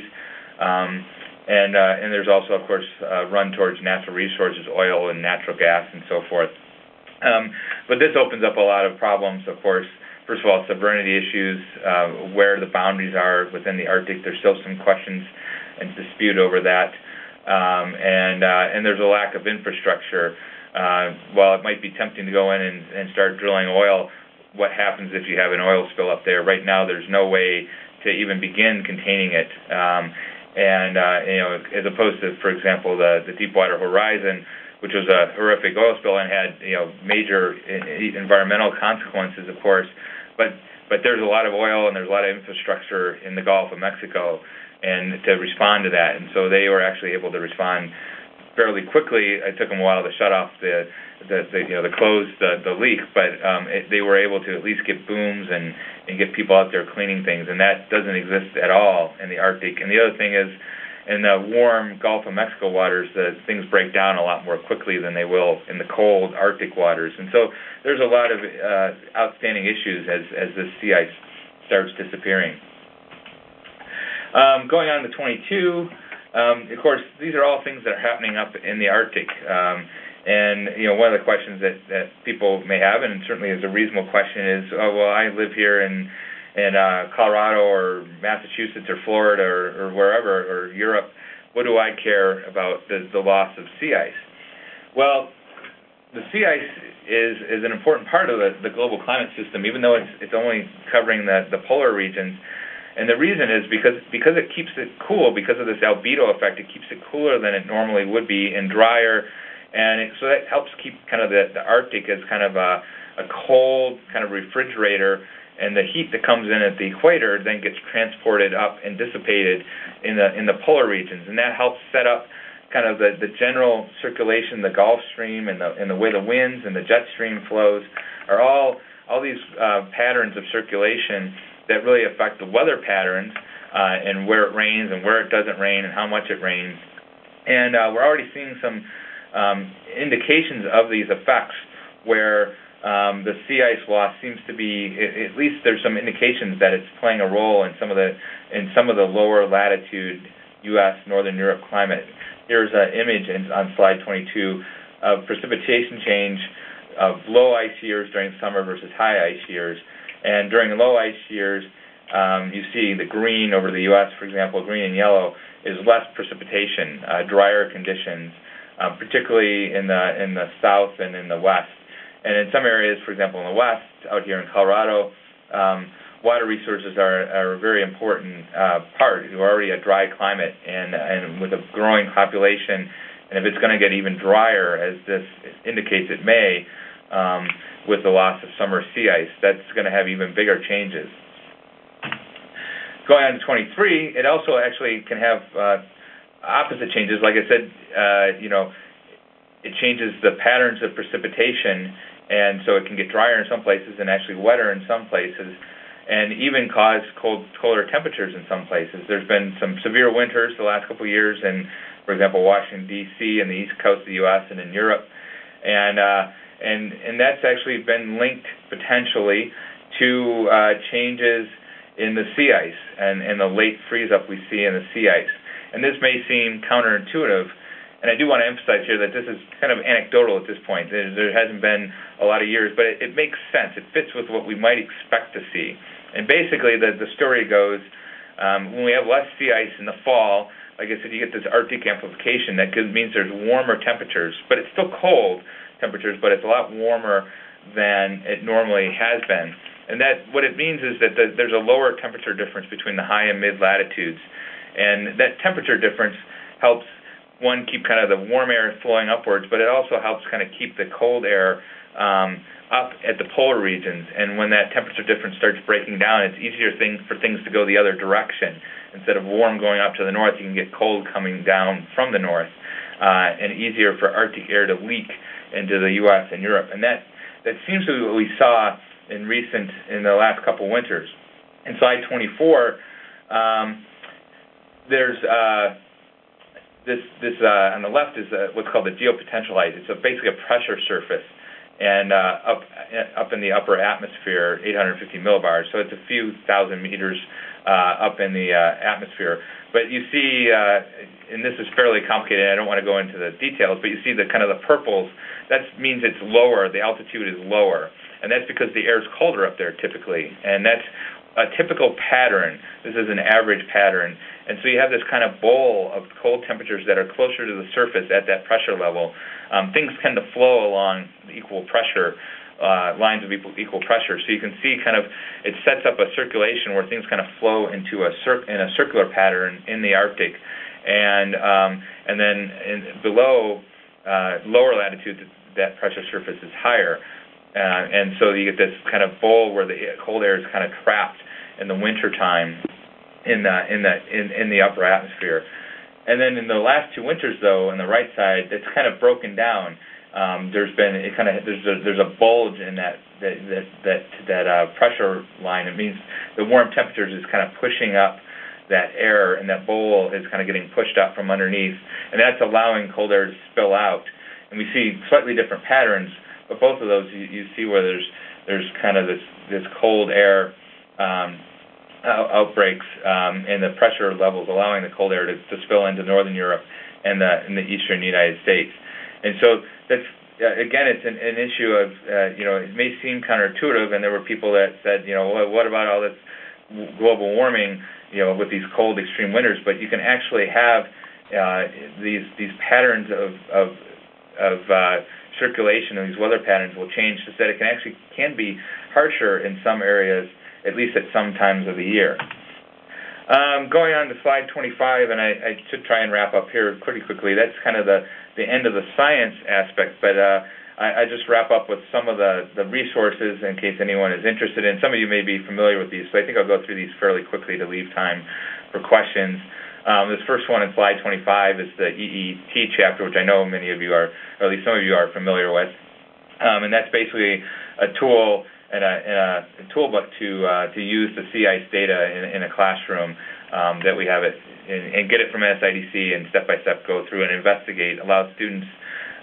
Um, and uh, and there's also, of course, a run towards natural resources, oil and natural gas, and so forth. Um, but this opens up a lot of problems, of course. First of all, sovereignty issues, uh, where the boundaries are within the Arctic. There's still some questions and dispute over that. Um, and uh, and there's a lack of infrastructure. Uh, while it might be tempting to go in and, and start drilling oil, what happens if you have an oil spill up there? Right now, there's no way to even begin containing it. Um, and uh, you know, as opposed to, for example, the, the Deepwater Horizon, which was a horrific oil spill and had you know major environmental consequences, of course. But but there's a lot of oil and there's a lot of infrastructure in the Gulf of Mexico, and to respond to that. And so they were actually able to respond fairly quickly. It took them a while to shut off the, the, the you know, the close the, the leak, but um, it, they were able to at least get booms and, and get people out there cleaning things, and that doesn't exist at all in the Arctic. And the other thing is, in the warm Gulf of Mexico waters, the things break down a lot more quickly than they will in the cold Arctic waters. And so there's a lot of uh, outstanding issues as, as this sea ice starts disappearing. Um, going on to twenty-two, um, of course, these are all things that are happening up in the Arctic. Um, and, you know, one of the questions that, that people may have, and certainly is a reasonable question, is, oh, well, I live here in, in uh, Colorado or Massachusetts or Florida or, or wherever, or Europe. What do I care about the, the loss of sea ice? Well, the sea ice is, is an important part of the, the global climate system, even though it's, it's only covering the, the polar regions. And the reason is because because it keeps it cool, because of this albedo effect, it keeps it cooler than it normally would be and drier. And it, so that helps keep kind of the, the Arctic as kind of a, a cold kind of refrigerator. And the heat that comes in at the equator then gets transported up and dissipated in the in the polar regions. And that helps set up kind of the, the general circulation, the Gulf Stream and the, and the way the winds and the jet stream flows are all, all these uh, patterns of circulation that really affect the weather patterns uh, and where it rains and where it doesn't rain and how much it rains. And uh, we're already seeing some um, indications of these effects where um, the sea ice loss seems to be, at least there's some indications that it's playing a role in some of the in some of the lower latitude U S Northern Europe climate. Here's an image in, on slide twenty-two of precipitation change of low ice years during summer versus high ice years. And during low ice years, um, you see the green over the U S, for example, green and yellow is less precipitation, uh, drier conditions, uh, particularly in the in the south and in the west. And in some areas, for example, in the west, out here in Colorado, um, water resources are, are a very important uh, part. We're already a dry climate, and, and with a growing population, and if it's going to get even drier, as this indicates it may, um, with the loss of summer sea ice, that's going to have even bigger changes. Going on to twenty-three, it also actually can have uh, opposite changes. Like I said, uh, you know, it changes the patterns of precipitation, and so it can get drier in some places and actually wetter in some places, and even cause cold, colder temperatures in some places. There's been some severe winters the last couple of years in, for example, Washington, D C and the east coast of the U S and in Europe, and uh, and and that's actually been linked potentially to uh, changes in the sea ice and, and the late freeze-up we see in the sea ice. And this may seem counterintuitive, and I do want to emphasize here that this is kind of anecdotal at this point. There, there hasn't been a lot of years, but it, it makes sense. It fits with what we might expect to see. And basically, the, the story goes, um, when we have less sea ice in the fall, like I said, you get this Arctic amplification. That could, means there's warmer temperatures, but it's still cold temperatures, but it's a lot warmer than it normally has been. And that what it means is that the, there's a lower temperature difference between the high and mid latitudes. And that temperature difference helps, one, keep kind of the warm air flowing upwards, but it also helps kind of keep the cold air um, up at the polar regions. And when that temperature difference starts breaking down, it's easier thing for things to go the other direction. Instead of warm going up to the north, you can get cold coming down from the north, uh, and easier for Arctic air to leak into the U S and Europe. And that, that seems to be what we saw in recent, in the last couple winters. In slide twenty-four, um, there's uh, this, this uh, on the left is uh, what's called the geopotential ice. It's a, basically a pressure surface, and uh, up up in the upper atmosphere, eight hundred fifty millibars, so it's a few thousand meters uh, up in the uh, atmosphere. But you see, uh, and this is fairly complicated, I don't want to go into the details, but you see the kind of the purples, that means it's lower, the altitude is lower. And that's because the air is colder up there typically. And that's a typical pattern. This is an average pattern. And so you have this kind of bowl of cold temperatures that are closer to the surface at that pressure level. Um, things tend to flow along the equal pressure, uh, lines of equal, equal pressure. So you can see kind of, it sets up a circulation where things kind of flow into a cir- in a circular pattern in the Arctic. And, um, and then in, below uh, lower latitudes, that pressure surface is higher. Uh, and so you get this kind of bowl where the cold air is kind of trapped in the wintertime in the in the in, in the upper atmosphere. And then in the last two winters, though, on the right side, it's kind of broken down. Um, there's been it kind of there's a, there's a bulge in that that that that, that uh, pressure line. It means the warm temperatures is kind of pushing up that air, and that bowl is kind of getting pushed up from underneath, and that's allowing cold air to spill out. And we see slightly different patterns. But both of those, you, you see where there's there's kind of this this cold air um, out, outbreaks um, and the pressure levels allowing the cold air to, to spill into northern Europe and the in the eastern United States. And so that's uh, again, it's an, an issue of uh, you know it may seem counterintuitive, and there were people that said you know well, what about all this global warming you know with these cold extreme winters? But you can actually have uh, these these patterns of of of uh, circulation and these weather patterns will change so that it can actually can be harsher in some areas, at least at some times of the year. Um, going on to slide twenty-five, and I, I should try and wrap up here pretty quickly. That's kind of the, the end of the science aspect, but uh, I, I just wrap up with some of the, the resources in case anyone is interested in. Some of you may be familiar with these, so I think I'll go through these fairly quickly to leave time for questions. Um, this first one in slide twenty-five is the E E T chapter, which I know many of you are, or at least some of you are familiar with. Um, and that's basically a tool and a, and a toolbook to uh, to use the sea ice data in, in a classroom um, that we have it and, and get it from S I D C and step by step go through and investigate, allow students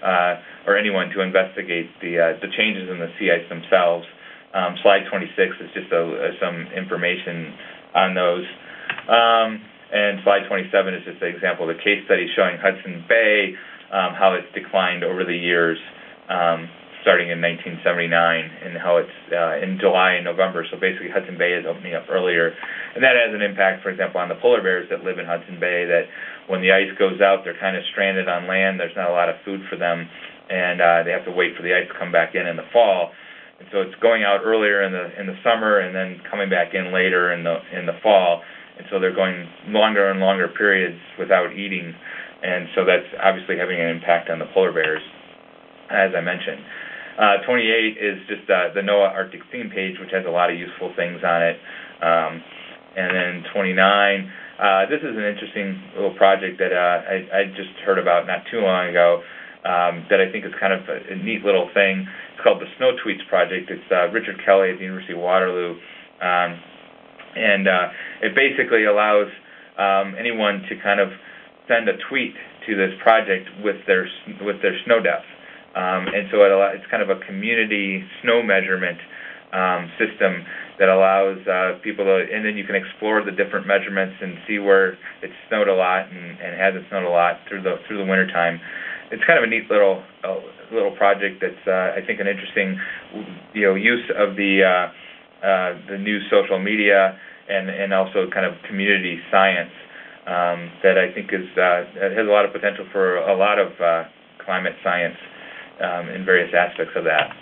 uh, or anyone to investigate the uh, the changes in the sea ice themselves. Um, slide twenty-six is just a, a, some information on those. Um, and slide twenty-seven is just an example of a case study showing Hudson Bay, um, how it's declined over the years, um, starting in nineteen seventy-nine, and how it's uh, in July and November. So basically Hudson Bay is opening up earlier. And that has an impact, for example, on the polar bears that live in Hudson Bay, that when the ice goes out, they're kind of stranded on land. There's not a lot of food for them, and uh, they have to wait for the ice to come back in in the fall. And so it's going out earlier in the in the summer and then coming back in later in the in the fall. And so they're going longer and longer periods without eating. And so that's obviously having an impact on the polar bears, as I mentioned. Uh, twenty-eight is just uh, the NOAA Arctic theme page, which has a lot of useful things on it. Um, and then twenty-nine, uh, this is an interesting little project that uh, I, I just heard about not too long ago, um, that I think is kind of a, a neat little thing. It's called the Snow Tweets Project. It's uh, Richard Kelly at the University of Waterloo. Um, and uh, it basically allows um, anyone to kind of send a tweet to this project with their with their snow depth. Um, and so it allows, it's kind of a community snow measurement um, system that allows uh, people to, and then you can explore the different measurements and see where it's snowed a lot and, and hasn't snowed a lot through the through the winter time. It's kind of a neat little uh, little project that's uh, I think an interesting you know use of the uh, uh, the new social media and and also kind of community science um, that I think is uh, has a lot of potential for a lot of uh, climate science. Um, in various aspects of that.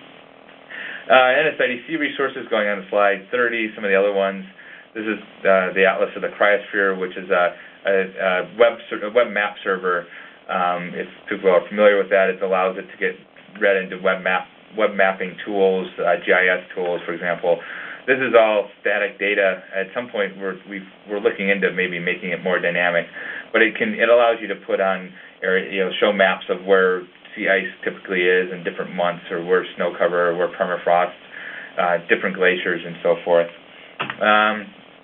Uh, N S I D C resources, going on to slide thirty, some of the other ones. This is uh, the Atlas of the Cryosphere, which is a, a, a, web, a web map server. Um, if people are familiar with that, it allows it to get read into web map web mapping tools, uh, G I S tools, for example. This is all static data. At some point, we're we've, we're looking into maybe making it more dynamic, but it can it allows you to put on area, you know, show maps of where sea ice typically is in different months, or where snow cover, or where permafrost, uh, different glaciers, and so forth. Um,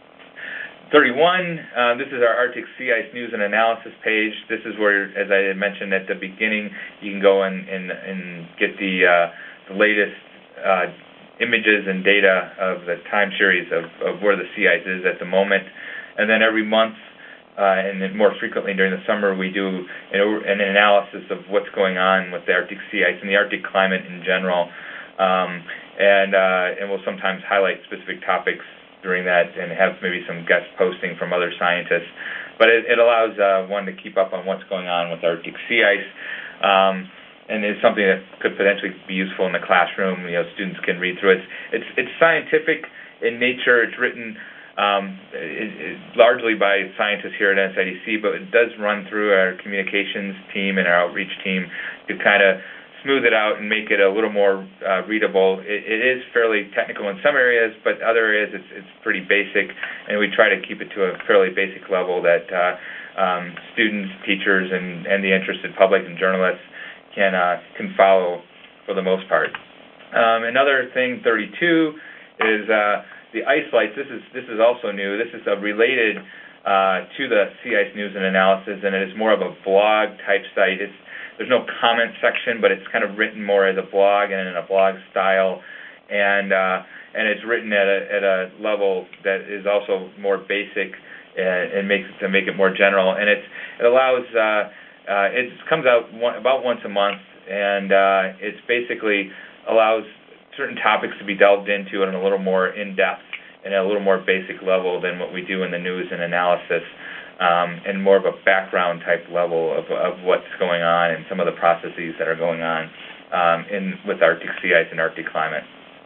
thirty-one, uh, this is our Arctic Sea Ice News and Analysis page. This is where, as I had mentioned at the beginning, you can go and, and, and get the, uh, the latest uh, images and data of the time series of, of where the sea ice is at the moment. And then every month, Uh, and then more frequently during the summer, we do an, an analysis of what's going on with the Arctic sea ice and the Arctic climate in general. Um, and uh, and we'll sometimes highlight specific topics during that and have maybe some guest posting from other scientists. But it, it allows uh, one to keep up on what's going on with Arctic sea ice. Um, and it's something that could potentially be useful in the classroom. You know, students can read through it. It's, it's scientific in nature. It's written Um, it, it, largely by scientists here at N S I D C, but it does run through our communications team and our outreach team to kind of smooth it out and make it a little more uh, readable. It, it is fairly technical in some areas, but other areas it's, it's pretty basic, and we try to keep it to a fairly basic level that uh, um, students, teachers, and, and the interested public and journalists can uh, can follow for the most part. Um, another thing, thirty-two, is uh, the ice lights. This is this is also new. This is uh, related uh, to the Sea Ice News and Analysis, and it is more of a blog type site. It's there's no comment section, but it's kind of written more as a blog and in a blog style, and uh, and it's written at a at a level that is also more basic and, and makes it to make it more general. And it's it allows uh, uh, it comes out one, about once a month, and uh, it's basically allows certain topics to be delved into in a little more in-depth and at a little more basic level than what we do in the news and analysis, um, and more of a background type level of, of what's going on and some of the processes that are going on um, in with Arctic sea ice and Arctic climate.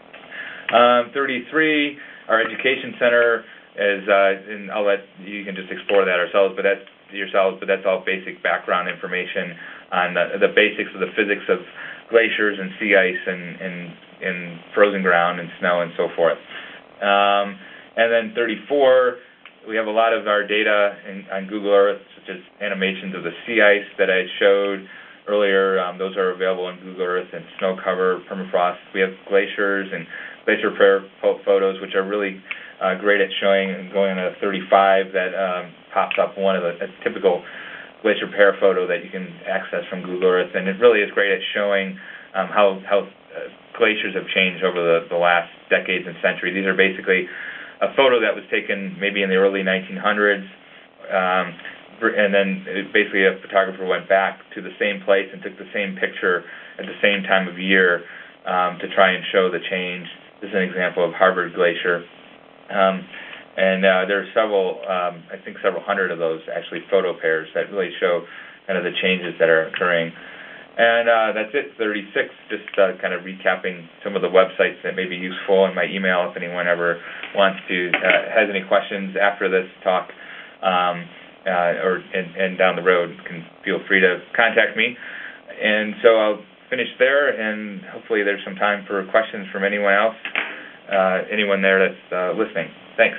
Um, thirty-three, our education center is, uh, and I'll let you can just explore that ourselves, but that's yourselves, but that's all basic background information on the, the basics of the physics of glaciers and sea ice and, and in frozen ground and snow and so forth. Um, and then thirty-four, we have a lot of our data in, on Google Earth, such as animations of the sea ice that I showed earlier. Um, those are available on Google Earth, and snow cover, permafrost. We have glaciers and glacier photos, which are really uh, great at showing. And going on to thirty-five, that um, pops up one of the a typical glacier pair photo that you can access from Google Earth, and it really is great at showing um, how how uh, glaciers have changed over the, the last decades and centuries. These are basically a photo that was taken maybe in the early nineteen hundreds, um, and then it, basically a photographer went back to the same place and took the same picture at the same time of year um, to try and show the change. This is an example of Harvard Glacier. Um, and uh, there are several, um, I think several hundred of those actually photo pairs that really show kind of the changes that are occurring. And uh, that's it, thirty-six, just uh, kind of recapping some of the websites that may be useful in my email if anyone ever wants to, uh, has any questions after this talk um, uh, or and, and down the road, can feel free to contact me. And so I'll finish there, and hopefully there's some time for questions from anyone else, uh, anyone there that's uh, listening. Thanks.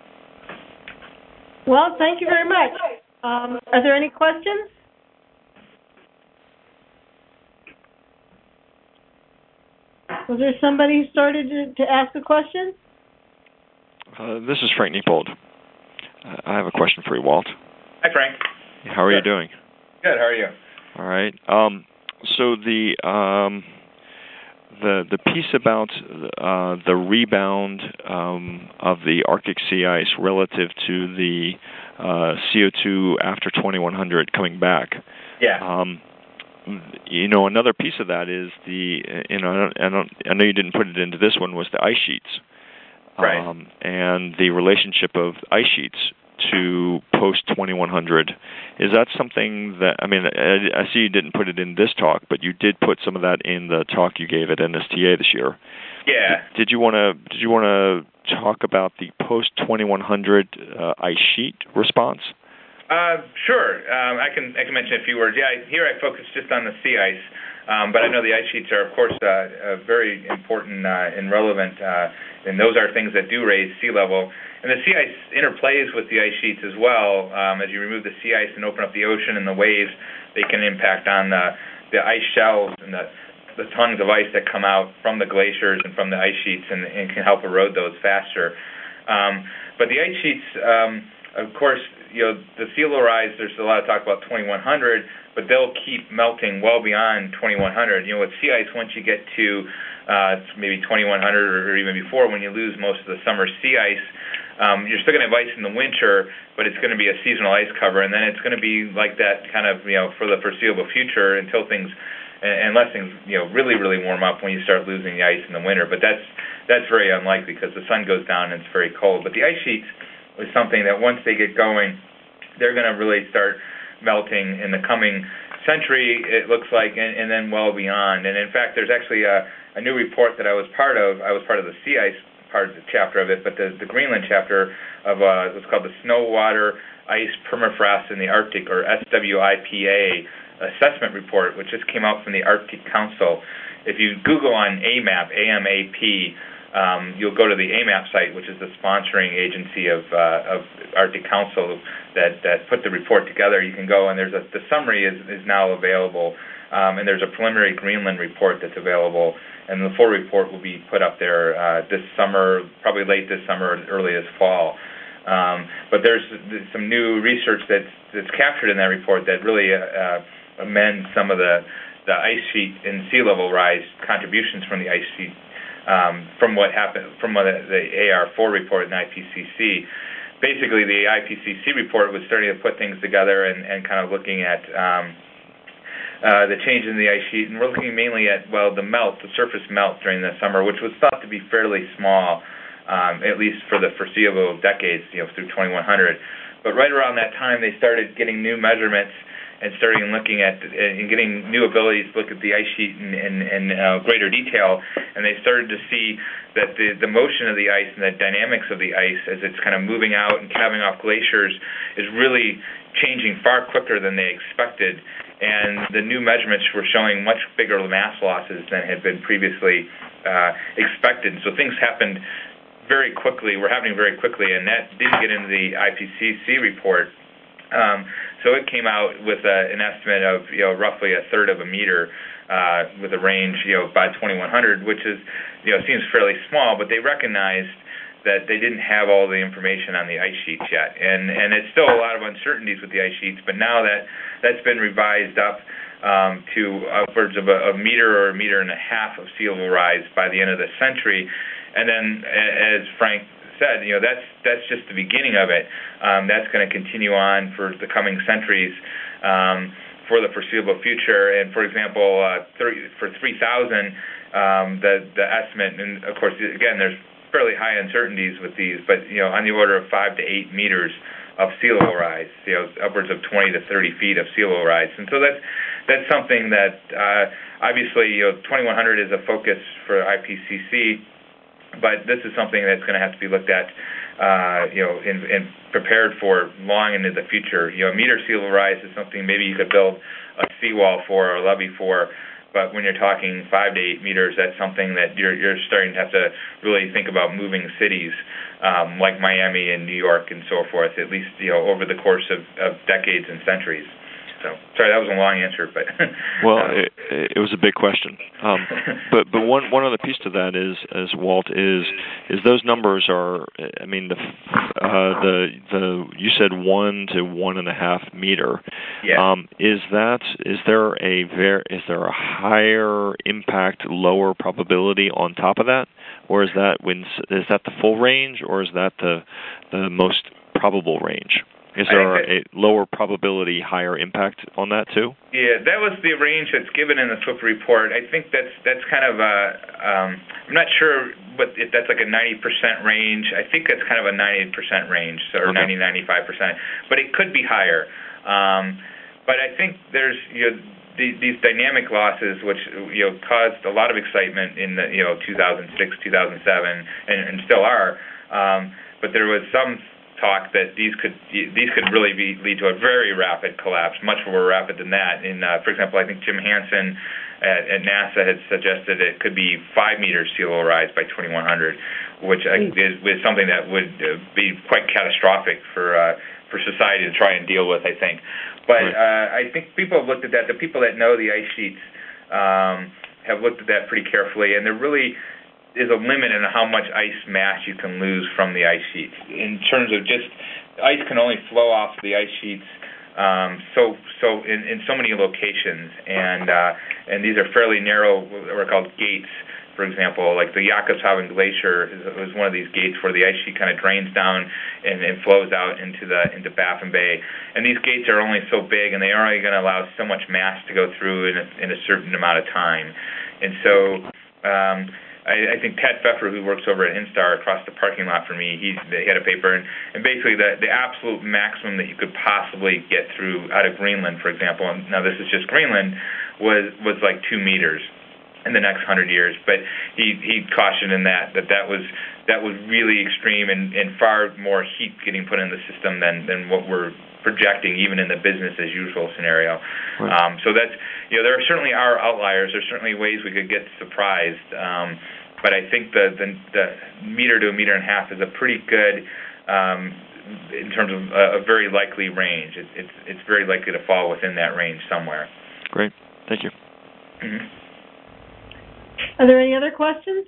Well, thank you very much. Um, are there any questions? Was there somebody who started to, to ask a question? Uh, this is Frank Niepold. Uh, I have a question for you, Walt. Hi, Frank. How are Good. you doing? Good. How are you? All right. Um, so the um, the the piece about uh, the rebound um, of the Arctic sea ice relative to the uh, C O two after twenty-one hundred coming back. Yeah. Um, you know, another piece of that is the, you know, I, don't, I, don't, I know you didn't put it into this one, was the ice sheets. Right. Um, and the relationship of ice sheets to post twenty-one hundred. Is that something that, I mean, I, I see you didn't put it in this talk, but you did put some of that in the talk you gave at N S T A this year. Yeah. Did you want to Did you want to talk about the post twenty-one hundred uh, ice sheet response? Uh, sure. Um, I can I can mention a few words. Yeah, I, here I focus just on the sea ice, um, but I know the ice sheets are, of course, uh, uh, very important uh, and relevant, uh, and those are things that do raise sea level. And the sea ice interplays with the ice sheets as well. Um, as you remove the sea ice and open up the ocean and the waves, they can impact on the, the ice shelves and the, the tons of ice that come out from the glaciers and from the ice sheets, and, and can help erode those faster. Um, but the ice sheets, um, of course, you know, the sea level rise, there's a lot of talk about twenty-one hundred, but they'll keep melting well beyond twenty-one hundred. You know, with sea ice, once you get to uh, maybe twenty-one hundred or even before, when you lose most of the summer sea ice, um, you're still going to have ice in the winter, but it's going to be a seasonal ice cover, and then it's going to be like that kind of, you know, for the foreseeable future until things, unless things, you know, really, really warm up when you start losing the ice in the winter. But that's that's very unlikely because the sun goes down and it's very cold. But the ice sheets is something that once they get going, they're going to really start melting in the coming century, it looks like, and, and then well beyond. And in fact, there's actually a, a new report that I was part of. I was part of the sea ice part of the chapter of it, but the, the Greenland chapter of uh, what's called the Snow, Water, Ice, Permafrost in the Arctic, or S W I P A assessment report, which just came out from the Arctic Council. If you Google on A M A P, A M A P, Um, you'll go to the A M A P site, which is the sponsoring agency of, uh, of Arctic Council that, that put the report together. You can go, and there's a, the summary is, is now available, um, and there's a preliminary Greenland report that's available, and the full report will be put up there uh, this summer, probably late this summer or early this fall. Um, but there's, there's some new research that's, that's captured in that report that really uh, amends some of the, the ice sheet and sea level rise contributions from the ice sheet. Um, from what happened, from what the, the A R four report in I P C C, basically the I P C C report was starting to put things together and, and kind of looking at um, uh, the change in the ice sheet, and we're looking mainly at, well, the melt, the surface melt during the summer, which was thought to be fairly small, um, at least for the foreseeable decades, you know, through twenty-one hundred. But right around that time, they started getting new measurements and starting looking at and getting new abilities to look at the ice sheet in, in, in uh, greater detail, and they started to see that the, the motion of the ice and the dynamics of the ice as it's kind of moving out and calving off glaciers is really changing far quicker than they expected, and the new measurements were showing much bigger mass losses than had been previously uh, expected. So things happened very quickly, were happening very quickly, and that didn't get into the I P C C report. Um, so it came out with a, an estimate of, you know, roughly a third of a meter uh, with a range, you know, by twenty-one hundred, which is, you know, seems fairly small, but they recognized that they didn't have all the information on the ice sheets yet. And, and it's still a lot of uncertainties with the ice sheets, but now that that's been revised up um, to upwards of a, a meter or a meter and a half of sea level rise by the end of the century. And then, as Frank said, you know, that's that's just the beginning of it. Um, that's going to continue on for the coming centuries um, for the foreseeable future. And, for example, uh, thirty, for three thousand, um, the, the estimate, and, of course, again, there's fairly high uncertainties with these, but you know, on the order of five to eight meters of sea level rise, you know, upwards of twenty to thirty feet of sea level rise, and so that's that's something that uh, obviously, you know, twenty-one hundred is a focus for I P C C, but this is something that's going to have to be looked at, uh, you know, and, and prepared for long into the future. You know, a meter sea level rise is something maybe you could build a seawall for or a levee for. But when you're talking five to eight meters, that's something that you're you're starting to have to really think about moving cities um, like Miami and New York and so forth, at least, you know, over the course of, of decades and centuries. So, sorry, that was a long answer, but well, um, it, it was a big question. Um, but but one one other piece to that is, as Walt is, is those numbers are. I mean, the uh, the the you said one to one and a half meter. Yeah. Um, is that is there a ver, is there a higher impact, lower probability on top of that, or is that when is that the full range, or is that the the most probable range? Is there a lower probability, higher impact on that too? Yeah, that was the range that's given in the S W I P report. I think that's that's kind of a, um, I'm not sure, but if that's like a ninety percent range. I think that's kind of a ninety percent range, or okay. ninety, ninety-five percent. But it could be higher. Um, but I think there's, you know, the, these dynamic losses, which, you know, caused a lot of excitement in the, you know, two thousand six, two thousand seven, and, and still are. Um, but there was some talk that these could these could really be lead to a very rapid collapse, much more rapid than that. In, uh, for example, I think Jim Hansen at, at NASA had suggested it could be five meters sea level rise by twenty-one hundred, which uh, is, is something that would uh, be quite catastrophic for uh, for society to try and deal with, I think. But uh, I think people have looked at that. The people that know the ice sheets um, have looked at that pretty carefully, and there really is a limit in how much ice mass you can lose from the ice sheets. In terms of just, ice can only flow off the ice sheets um, so so in, in so many locations, and uh, and these are fairly narrow, what are called gates. For example, like the Jakobshavn Glacier is, is one of these gates where the ice sheet kind of drains down and, and flows out into the into Baffin Bay. And these gates are only so big, and they are only going to allow so much mass to go through in a, in a certain amount of time. And so um, I, I think Ted Pfeffer, who works over at Instar across the parking lot for me, he, he had a paper, and, and basically the, the absolute maximum that you could possibly get through out of Greenland, for example, and now this is just Greenland, was was like two meters in the next hundred years. But he, he cautioned in that that that was that was really extreme and, and far more heat getting put in the system than, than what we're projecting, even in the business as usual scenario. Right. Um, so that's, you know, there certainly are outliers. There's certainly ways we could get surprised. Um, but I think the, the the meter to a meter and a half is a pretty good, um, in terms of a, a very likely range. It, it's it's very likely to fall within that range somewhere. Great, thank you. Mm-hmm. Are there any other questions?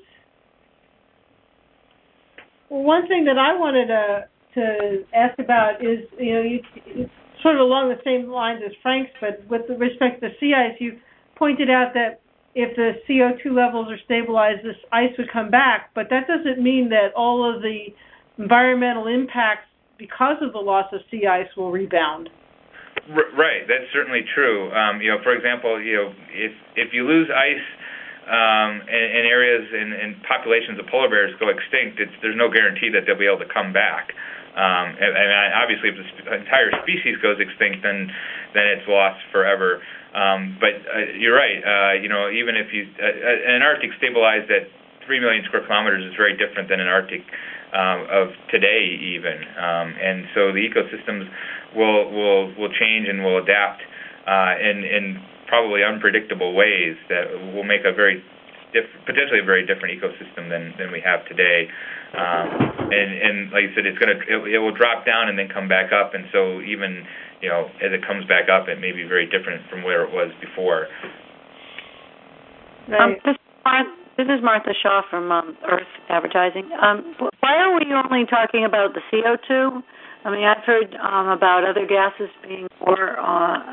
Well, one thing that I wanted to to ask about is, you know, you, it's sort of along the same lines as Frank's, but with respect to sea ice, you pointed out that if the C O two levels are stabilized, this ice would come back, but that doesn't mean that all of the environmental impacts because of the loss of sea ice will rebound. Right, that's certainly true. Um, you know, for example, you know, if if you lose ice um, in, in areas and, and populations of polar bears go extinct, it's, there's no guarantee that they'll be able to come back. Um, and, and obviously, if the entire species goes extinct, then then it's lost forever. Um, but uh, you're right. Uh, you know, even if you uh, an Arctic stabilized at three million square kilometers is very different than an Arctic um, of today, even. Um, and so the ecosystems will will will change and will adapt uh, in in probably unpredictable ways that will make a very diff- potentially a very different ecosystem than than we have today. Um, and, and like I said, it's gonna it, it will drop down and then come back up, and so even, you know, as it comes back up, it may be very different from where it was before. Right. Um, this, this is Martha Shaw from um, Earth Advertising. Um, why why are we only talking about the C O two? I mean, I've heard um, about other gases being more uh,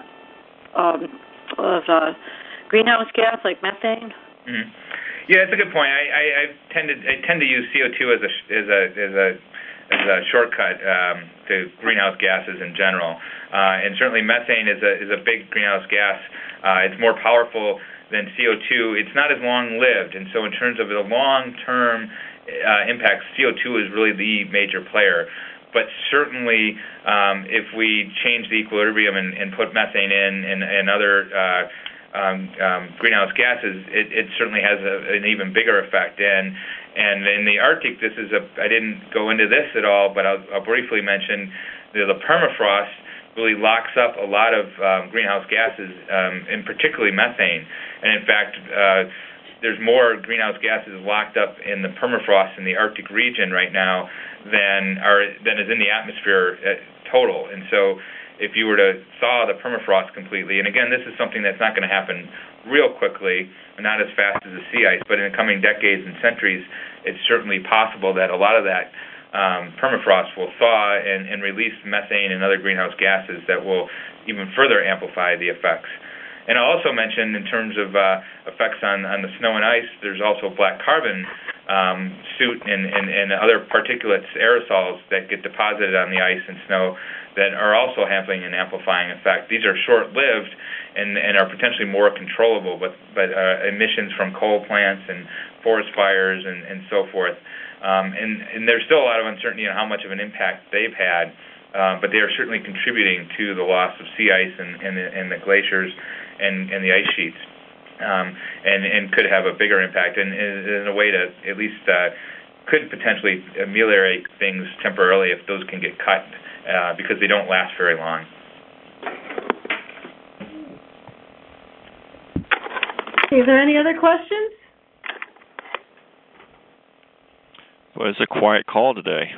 um, of uh, greenhouse gas, like methane. Mm-hmm. Yeah, it's a good point. I, I, I tend to I tend to use C O two as a as a as a as a shortcut um, to greenhouse gases in general, uh, and certainly methane is a is a big greenhouse gas. Uh, it's more powerful than C O two. It's not as long lived, and so in terms of the long term uh, impact, C O two is really the major player. But certainly, um, if we change the equilibrium and, and put methane in and, and other uh, Um, um, greenhouse gases, it, it certainly has a, an even bigger effect. And and in the Arctic, this is a, I didn't go into this at all, but I'll, I'll briefly mention the, the permafrost really locks up a lot of um, greenhouse gases, um, and particularly methane. And in fact, uh, there's more greenhouse gases locked up in the permafrost in the Arctic region right now than are than is in the atmosphere uh, total. And so if you were to thaw the permafrost completely, and again, this is something that's not going to happen real quickly, not as fast as the sea ice, but in the coming decades and centuries, it's certainly possible that a lot of that um, permafrost will thaw and, and release methane and other greenhouse gases that will even further amplify the effects. And I'll also mention, in terms of uh, effects on, on the snow and ice, there's also black carbon um, soot and, and, and other particulates, aerosols that get deposited on the ice and snow that are also having an amplifying effect. These are short-lived and, and are potentially more controllable, but, but uh, emissions from coal plants and forest fires and, and so forth. Um, and, and there's still a lot of uncertainty on how much of an impact they've had, uh, but they are certainly contributing to the loss of sea ice and, and, the, and the glaciers and, and the ice sheets, um, and, and could have a bigger impact, and, and in a way to at least uh, could potentially ameliorate things temporarily if those can get cut, uh, because they don't last very long. Is there any other questions? Well, it's a quiet call today.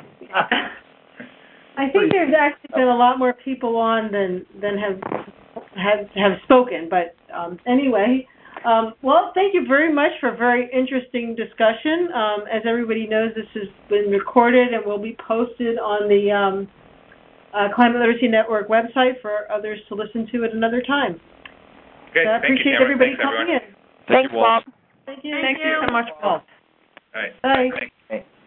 I think there's actually been a lot more people on than than have have have spoken. But um, anyway, um, well, thank you very much for a very interesting discussion. Um, as everybody knows, this has been recorded and will be posted on the um, uh, Climate Literacy Network website for others to listen to at another time. Okay, so I thank appreciate you, everybody Thanks, coming everyone. in. Thank Thanks, you, Walt. Bob. Thank you. Thank you so much, Paul. All right. Bye. Thanks.